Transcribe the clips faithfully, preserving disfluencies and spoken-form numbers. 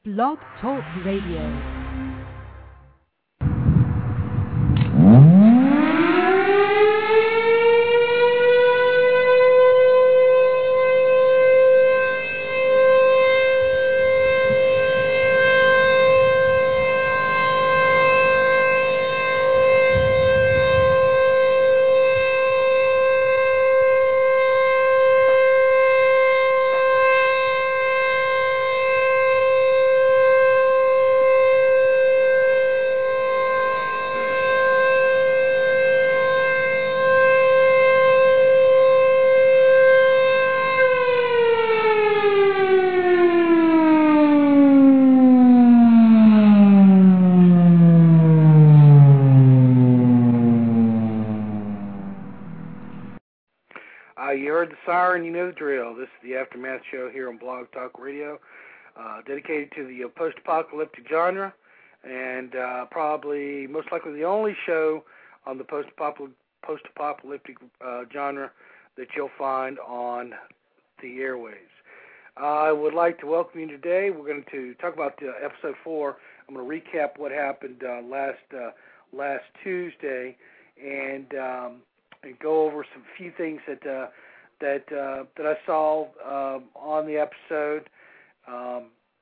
Blog Talk Radio. Siren, you know the drill. This is the Aftermath Show here on Blog Talk Radio, uh, dedicated to the uh, post-apocalyptic genre, and uh, probably most likely the only show on the post-apocalyptic, post-apocalyptic uh, genre that you'll find on the airwaves. I would like to welcome you today. We're going to talk about uh, episode four. I'm going to recap what happened uh, last uh, last Tuesday, and um, and go over some few things that. Uh, that uh, that I saw uh, on the episode, um,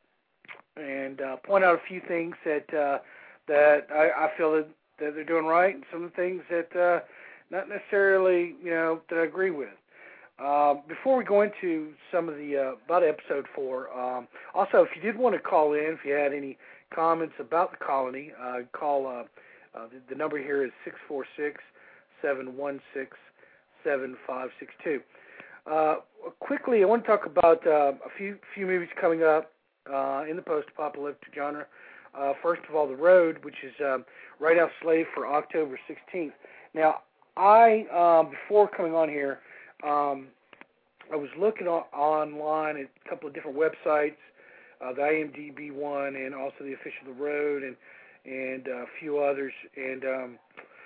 and uh, point out a few things that uh, that I, I feel that, that they're doing right, and some of the things that uh, not necessarily, you know, that I agree with. Uh, before we go into some of the uh, about episode four, um, also if you did want to call in, if you had any comments about the colony, uh, call. Uh, uh, the, the number here is six four six, seven one six, seven five six two. Uh, quickly, I want to talk about uh, a few few movies coming up uh, in the post-apocalyptic genre. Uh, first of all, The Road, which is um, right now slated for October sixteenth. Now, I, um, before coming on here, um, I was looking on, online at a couple of different websites, uh, the I M D B one and also the official The Road and, and uh, a few others, and um,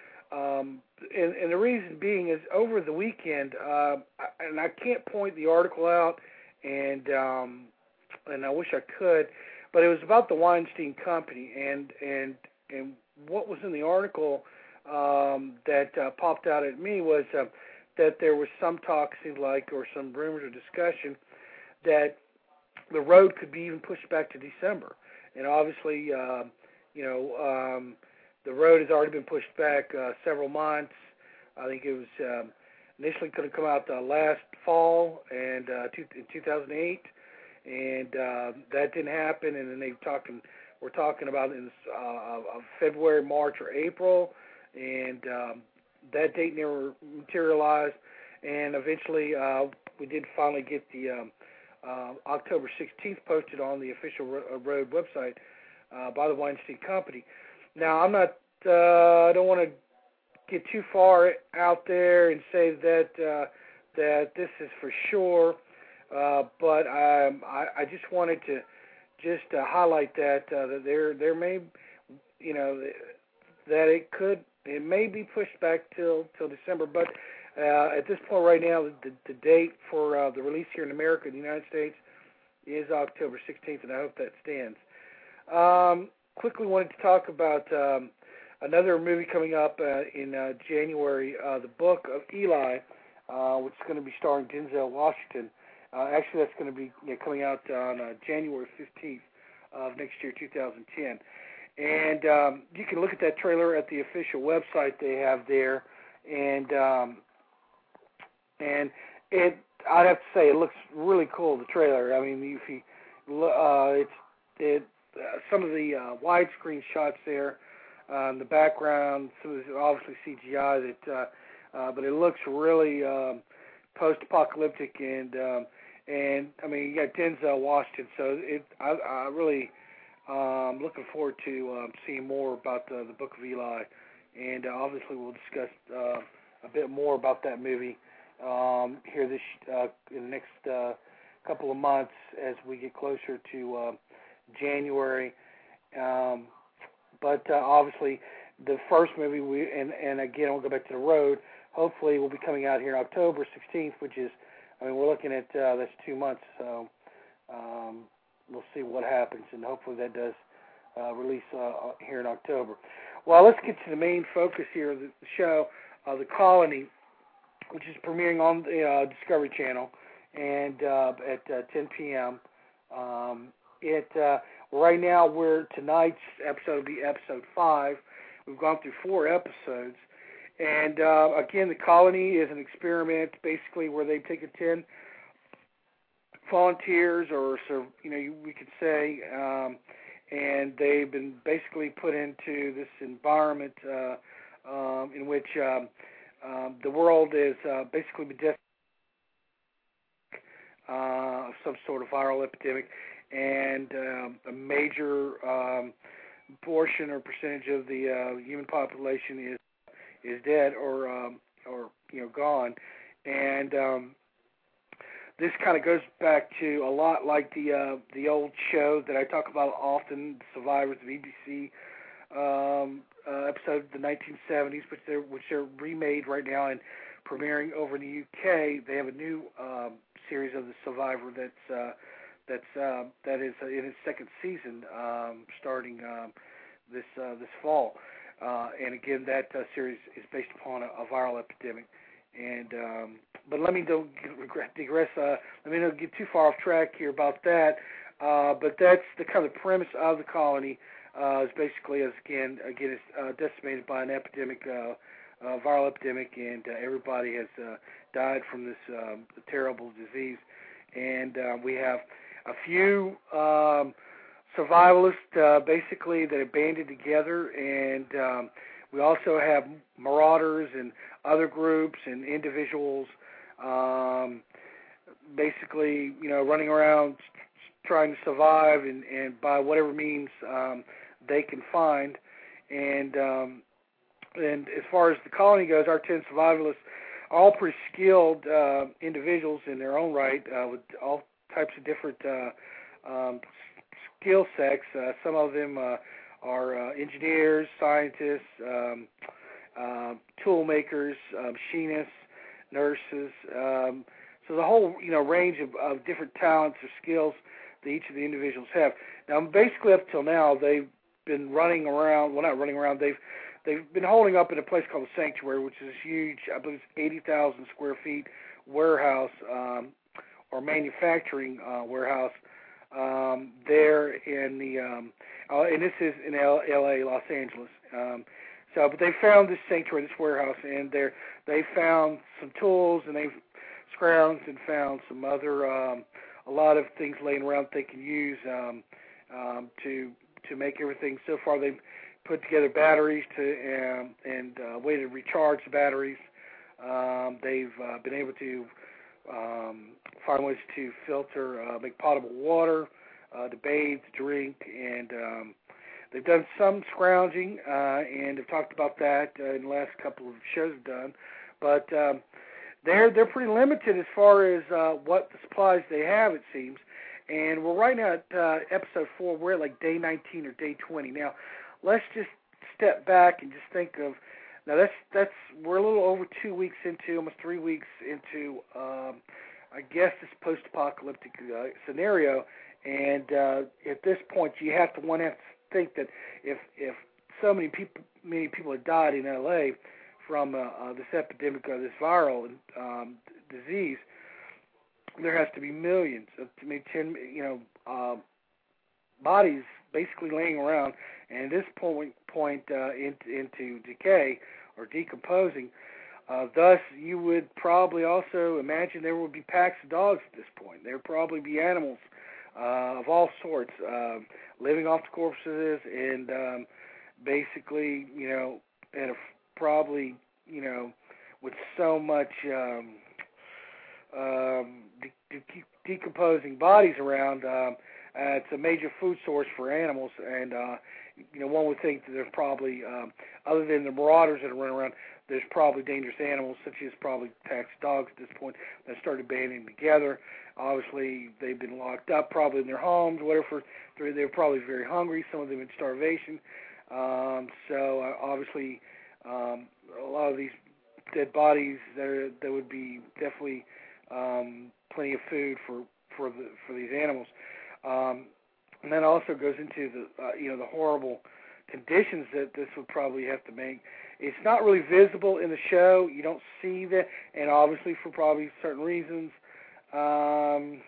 Um, and, and the reason being is over the weekend, uh, and I can't point the article out, and um, and I wish I could, but it was about the Weinstein Company, and and and what was in the article um, that uh, popped out at me was uh, that there was some talk, seemed like, or some rumors or discussion that The Road could be even pushed back to December, and obviously, uh, you know. Um, The Road has already been pushed back uh, several months. I think it was um, initially going to come out uh, last fall and uh, two, in two thousand eight, and uh, that didn't happen. And then they talking, we're talking about in uh, February, March, or April, and um, that date never materialized. And eventually, uh, we did finally get the um, uh, October sixteenth posted on the official Road website uh, by the Weinstein Company. Now, I'm not, uh, I don't want to get too far out there and say that uh, that this is for sure, uh, but um, I, I just wanted to just uh, highlight that uh, that there there may, you know, that it could, it may be pushed back till till December, but uh, at this point right now, the, the date for uh, the release here in America, in the United States, is October sixteenth, and I hope that stands. Um, Quickly wanted to talk about um, another movie coming up uh, in uh, January, uh, The Book of Eli, uh, which is going to be starring Denzel Washington. Uh, actually, that's going to be you know, coming out on uh, January fifteenth of next year, two thousand ten. And um, you can look at that trailer at the official website they have there, and um, and it I'd have to say it looks really cool. The trailer. I mean, if you uh, it's it. Uh, some of the uh, widescreen shots there uh, in the background, some of the obviously C G I, that, uh, uh, but it looks really um, post-apocalyptic, and um, and I mean you got Denzel Washington, so it I, I really um, looking forward to um, seeing more about the, the Book of Eli, and uh, obviously we'll discuss uh, a bit more about that movie um, here this uh, in the next uh, couple of months as we get closer to. Uh, January, um, but uh, obviously the first movie, we and, and again, we'll go back to The Road, hopefully will be coming out here October sixteenth, which is, I mean, we're looking at, uh, that's two months, so um, we'll see what happens, and hopefully that does uh, release uh, here in October. Well, let's get to the main focus here of the show, uh, The Colony, which is premiering on the uh, Discovery Channel and uh, at uh, ten p.m. Um, it uh, right now we're tonight's episode will be episode five. We've gone through four episodes, and uh, again, The Colony is an experiment, basically where they've taken ten volunteers, or so you know, we could say, um, and they've been basically put into this environment uh, um, in which um, um, the world is uh, basically been uh, of some sort of viral epidemic, and um, a major um, portion or percentage of the uh, human population is is dead or um, or you know gone, and um, this kind of goes back to a lot like the uh, the old show that I talk about often, Survivors, the B B C um, uh, episode of the nineteen seventies, which they're which they're remade right now and premiering over in the U K. They have a new um, series of the Survivor that's uh, that's uh, that is in its second season, um, starting um, this uh, this fall. Uh, and again, that uh, series is based upon a, a viral epidemic. And um, but let me don't digress. Uh, let me not get too far off track here about that. Uh, but that's the kind of premise of The Colony. Uh, is basically as again again it's uh, decimated by an epidemic, uh, uh, viral epidemic, and uh, everybody has uh, died from this um, terrible disease. And uh, we have a few um, survivalists uh, basically that have banded together, and um, we also have marauders and other groups and individuals um, basically, you know, running around trying to survive and, and by whatever means um, they can find. And um, and as far as The Colony goes, our ten survivalists are all pretty skilled uh, individuals in their own right uh, with all types of different uh, um, skill sets. Uh, some of them uh, are uh, engineers, scientists, um, uh, tool makers, uh, machinists, nurses. Um, so the whole, you know, range of, of different talents or skills that each of the individuals have. Now, basically up till now, they've been running around. Well, not running around. They've they've been holding up in a place called the Sanctuary, which is a huge, I believe, it's eighty thousand square feet warehouse um, or manufacturing uh, warehouse. Um, there in the, um, uh, and this is in L A, Los Angeles. Um, so, but they found this sanctuary, this warehouse, and they they found some tools, and they've scrounged and found some other, um, a lot of things laying around they can use um, um, to to make everything. So far, they've put together batteries to um, and uh, way to recharge the batteries. Um, they've uh, been able to Um, find ways to filter, uh, make potable water, uh, to bathe, to drink, and um, they've done some scrounging, uh, and have talked about that uh, in the last couple of shows we've done. But um, they're they're pretty limited as far as uh, what the supplies they have, it seems. And we're right now at uh, episode four. We're at like day nineteen or day twenty. Now, let's just step back and just think of. Now that's that's we're a little over two weeks into, almost three weeks into, um, I guess this post-apocalyptic uh, scenario, and uh, at this point you have to one have to think that if if so many people many people have died in L A from uh, uh, this epidemic or this viral um, disease, there has to be millions of I mean, ten you know uh, bodies basically laying around, and at this point point uh, into, into decay or decomposing. Uh, thus, you would probably also imagine there would be packs of dogs at this point. There would probably be animals uh, of all sorts uh, living off the corpses, and um, basically, you know, at a, probably, you know, with so much um, um, de- de- decomposing bodies around. Um, Uh, it's a major food source for animals, and uh, you know, one would think that there's probably, um, other than the marauders that are running around, there's probably dangerous animals, such as probably packs of dogs at this point, that started banding together. Obviously, they've been locked up, probably in their homes, whatever. They're, they're probably very hungry. Some of them in starvation. Um, so uh, obviously, um, a lot of these dead bodies, there there would be definitely um, plenty of food for for the for these animals. Um, and that also goes into the uh, you know the horrible conditions that this would probably have to make. It's not really visible in the show. You don't see that, and obviously for probably certain reasons. Um,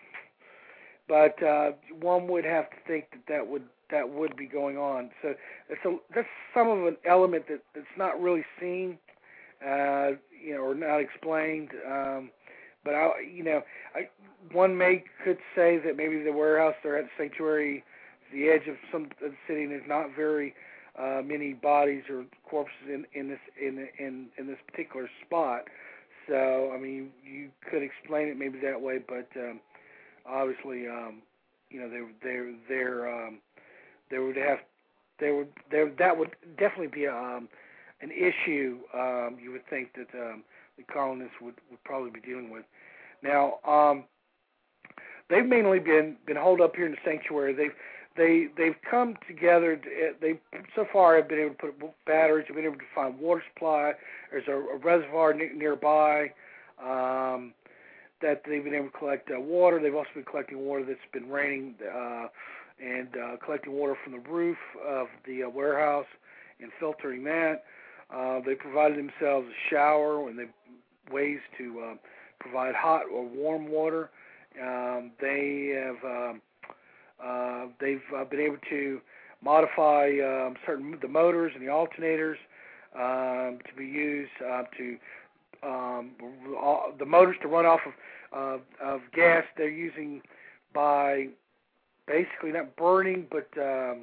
but uh, one would have to think that that would that would be going on. So it's a, that's some of an element that, that's not really seen, uh, you know, or not explained. Um, but I, you know, I, one may could say that maybe the warehouse they're at the sanctuary, the edge of some of the city, and there's not very uh, many bodies or corpses in, in this in in in this particular spot. So I mean, you, you could explain it maybe that way, but um, obviously, um, you know, they they they're um, they would have they would they, that would definitely be um, an issue. Um, you would think that um, the colonists would, would probably be dealing with. Now, um, they've mainly been been holed up here in the sanctuary. They've they they've come together. To, they so far have been able to put batteries. Have been able to find water supply. There's a, a reservoir ne- nearby um, that they've been able to collect uh, water. They've also been collecting water that's been raining uh, and uh, collecting water from the roof of the uh, warehouse and filtering that. Uh, they provided themselves a shower and they ways to uh, provide hot or warm water. Um, they have um, uh, they've uh, been able to modify um, certain the motors and the alternators um, to be used uh, to um, all, the motors to run off of uh, of gas they're using by basically not burning but um,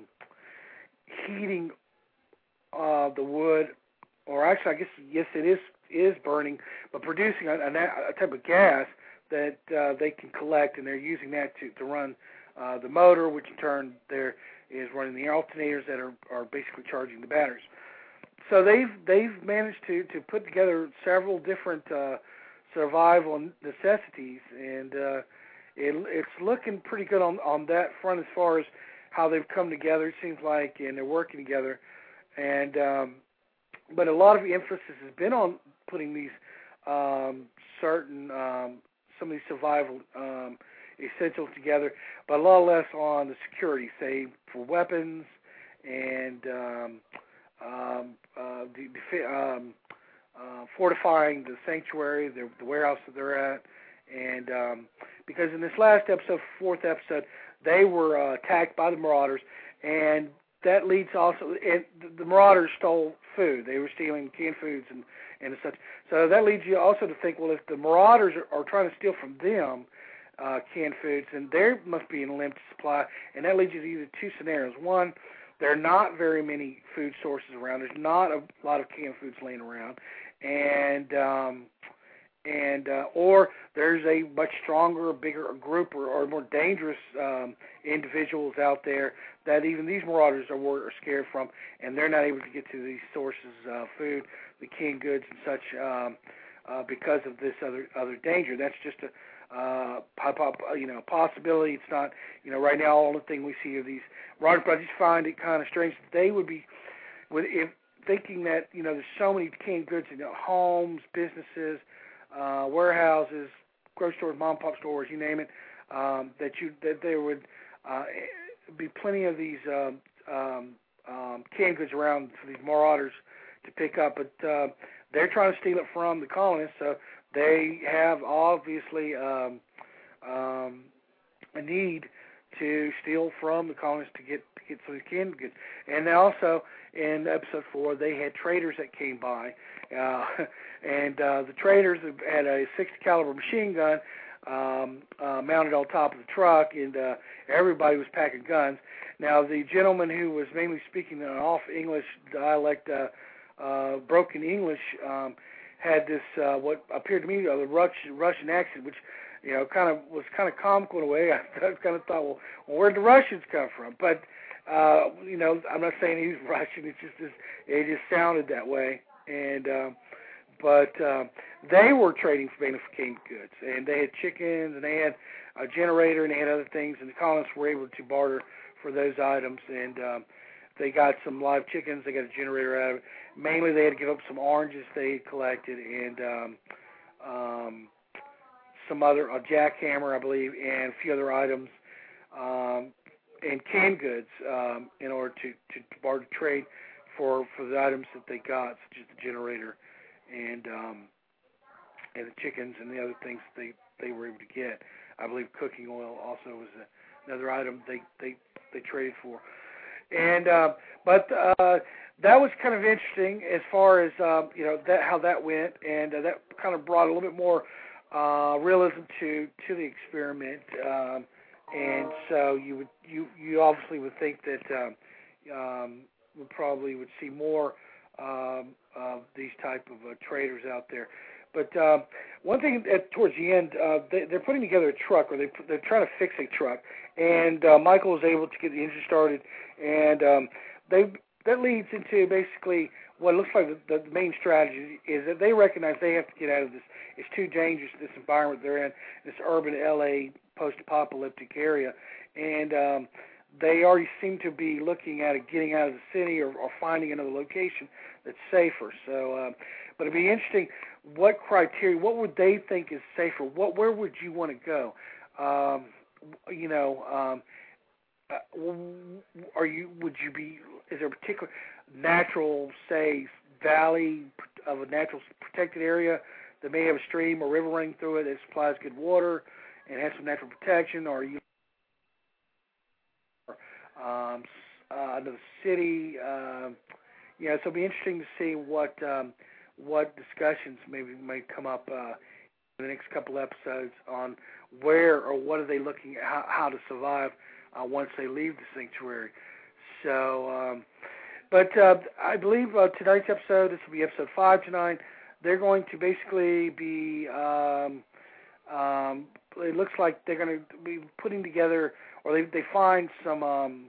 heating uh, the wood, or actually I guess yes it is is burning, but producing a, a type of gas that uh, they can collect, and they're using that to, to run uh, the motor, which in turn there is running the alternators that are, are basically charging the batteries. So they've they've managed to, to put together several different uh, survival necessities, and uh, it, it's looking pretty good on, on that front as far as how they've come together. It seems like, and they're working together, and um, but a lot of emphasis has been on putting these um, certain um, some of these survival um, essentials together, but a lot less on the security, say for weapons and um, um, uh, the, the, um, uh, fortifying the sanctuary, the, the warehouse that they're at, and um, because in this last episode, fourth episode, they were uh, attacked by the Marauders, and that leads also, and the Marauders stole food. They were stealing canned foods and, and such. So that leads you also to think, well, if the Marauders are, are trying to steal from them uh, canned foods, then there must be an limited supply. And that leads you to either two scenarios. One, there are not very many food sources around. There's not a lot of canned foods laying around. And um, and uh, or there's a much stronger, bigger group or, or more dangerous um, individuals out there that even these Marauders are, are scared from, and they're not able to get to these sources of food, the canned goods and such, um, uh, because of this other other danger. That's just a uh, pop, pop, you know possibility. It's not, you know, right now all the thing we see are these Marauders, but I just find it kind of strange that they would be, with if thinking that, you know, there's so many canned goods in, you know, homes, businesses, uh, warehouses, grocery stores, mom and pop stores, you name it, um, that you that there would uh, be plenty of these um, um, um, canned goods around for these Marauders to pick up, but uh, they're trying to steal it from the colonists, so they have obviously um, um, a need to steal from the colonists to get to get some of these canned goods. And also in episode four, they had traders that came by, uh, and uh, the traders had a sixty caliber machine gun um, uh, mounted on top of the truck, and uh, everybody was packing guns. Now, the gentleman who was mainly speaking an off English dialect, uh, uh, broken English, um, had this uh, what appeared to me a Russian, Russian accent, which, you know, kind of was kind of comical in a way. I kind of thought, well, well where'd the Russians come from? But uh, you know, I'm not saying he was Russian. It's just this, it just sounded that way. And um, but um, they were trading for mainly for canned goods, and they had chickens, and they had a generator, and they had other things, and the colonists were able to barter for those items. And um, they got some live chickens. They got a generator out of it. Mainly, they had to give up some oranges they had collected, and um, um, some other, a jackhammer, I believe, and a few other items. Um, and canned goods um, in order to, to, to barter trade for, for the items that they got, such as the generator and um, and the chickens and the other things they, they were able to get. I believe cooking oil also was a, another item they, they, they traded for. And uh, but uh, that was kind of interesting as far as um, you know that how that went, and uh, that kind of brought a little bit more uh, realism to to the experiment. Um, and so you would you, you obviously would think that um, um, we probably would see more um, of these type of uh, traders out there. But um, one thing at, towards the end, uh, they, they're putting together a truck, or they, they're trying to fix a truck, and uh, Michael was able to get the engine started, and um, they that leads into basically what looks like the, the main strategy is that they recognize they have to get out of this. It's too dangerous, this environment they're in, this urban L A post-apocalyptic area, and um, they already seem to be looking at it, getting out of the city or, or finding another location that's safer. So, um, but it'd be interesting. What criteria? What would they think is safer? What? Where would you want to go? Um, you know, um, uh, are you? Would you be? Is there a particular natural, say, valley of a natural protected area that may have a stream or river running through it that supplies good water and has some natural protection? Or are you um, uh, another city? Um, yeah, so it'll be interesting to see what. Um, what discussions maybe may come up uh, in the next couple episodes on where or what are they looking at, how, how to survive uh, once they leave the sanctuary. So, um, but uh, I believe uh, tonight's episode, this will be episode five tonight, they're going to basically be, um, um, it looks like they're going to be putting together, or they, they find some um,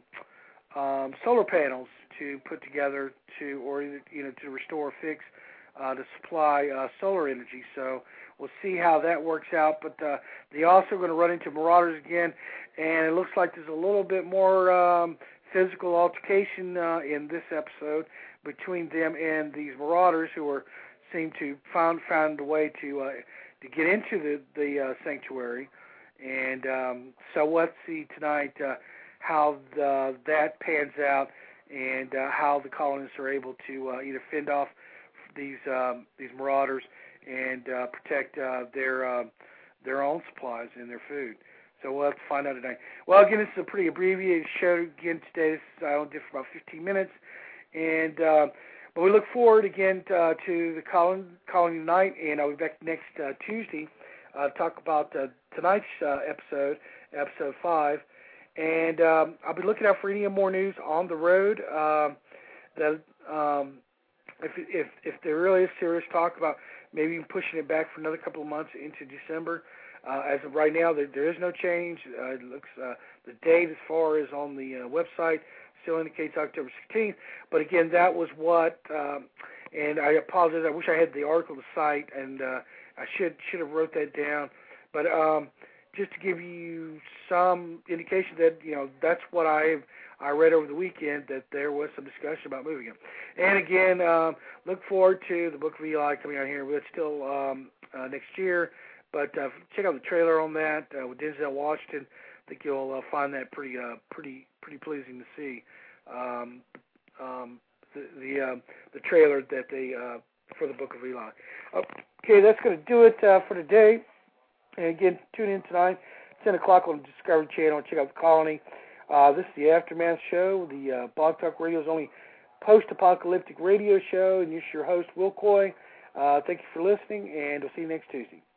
um, solar panels to put together to, or, you know, to restore or fix Uh, to supply uh, solar energy. So we'll see how that works out. But uh, they're also going to run into Marauders again, and it looks like there's a little bit more um, physical altercation uh, in this episode between them and these Marauders, who are seem to found found a way to uh, to get into the the uh, sanctuary. And um, so let's see tonight uh, how the, that pans out, and uh, how the colonists are able to uh, either fend off these um, these Marauders and uh, protect uh, their uh, their own supplies and their food. So we'll have to find out tonight. Well, again, this is a pretty abbreviated show again today. This is, I only did for about fifteen minutes, and uh, but we look forward again to, uh, to the colony, colony tonight, and I'll be back next uh, Tuesday uh, to talk about uh, tonight's uh, episode, episode five, and um, I'll be looking out for any more news on the road. Uh, that um, If, if if there really is serious talk about maybe even pushing it back for another couple of months into December, uh, as of right now, there, there is no change. Uh, it looks uh, the date as far as on the uh, website still indicates October sixteenth. But again, that was what. Um, and I apologize. I wish I had the article to cite, and uh, I should should have wrote that down. But um, just to give you some indication that you know that's what I've. I read over the weekend that there was some discussion about moving him. And again, um, look forward to the Book of Eli coming out here. It's still um, uh, next year, but uh, check out the trailer on that uh, with Denzel Washington. I think you'll uh, find that pretty, uh, pretty, pretty pleasing to see. Um, um, the the, uh, the trailer that they uh, for the Book of Eli. Okay, that's going to do it uh, for today. And again, tune in tonight, ten o'clock on the Discovery Channel. Check out the Colony. Uh, this is the Aftermath Show, the uh, Blog Talk Radio's only post-apocalyptic radio show, and this is your host, Will Coy. Uh, thank you for listening, and we'll see you next Tuesday.